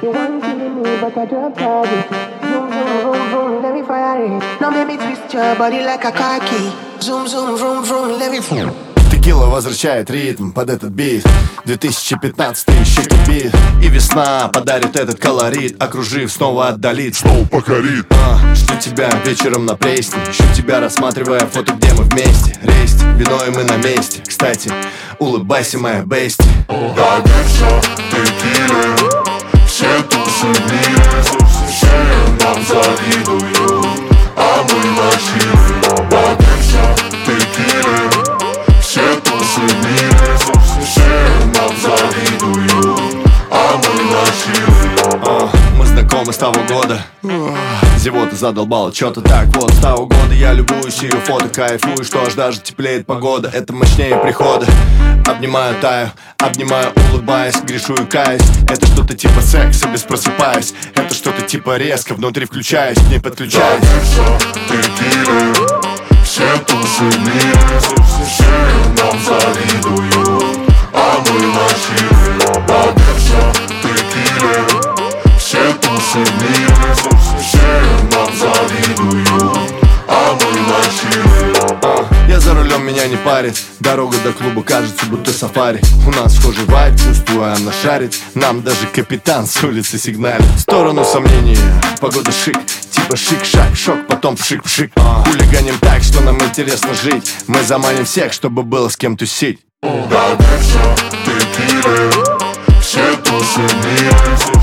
You want to me, but I drop target. Zoom, zoom, vroom, vroom, let me fire it. Now baby twist your body like a car key. Zoom, zoom, vroom, vroom, let me vroom. Текила возвращает ритм под этот бит. 2015 еще кипит. И весна подарит этот колорит, окружив, снова отдалит, снова покорит. Жду тебя вечером на пресне, ищу тебя, рассматривая фото, где мы вместе. Рейсти, вино и мы на месте. Кстати, улыбайся, моя бести. Добиться текилы, все тусы в мире, все нам завидуют, а мы носили. Добиться текилы, все тусы в мире, все нам завидуют, а мы носили. Мы знакомы с того года. Зевота задолбала, чё-то так вот. С того года я любуюсь ее фото, кайфую, что аж даже теплеет погода. Это мощнее прихода. Обнимаю, таю, обнимаю, улыбаясь, грешу и каюсь. Это что-то типа секса, без просыпаясь. Это что-то типа резко, внутри включаясь, к ней подключаюсь. Текилы, все тусы в мире, все нам завидуют, а мы носили. Добиться текилы, все тусы в мире, все нам завидуют, а мы носили. Я за рулем, меня не парит. Дорога до клуба кажется, будто сафари. У нас схожий вайб, чувствую, она шарит. Нам даже капитан с улицы сигналит. В сторону сомнений, погода шик. Типа шик-шак, шок, потом пшик-пшик. Хулиганим так, что нам интересно жить. Мы заманим всех, чтобы было с кем тусить. Добиться текилы, все тусы в мире,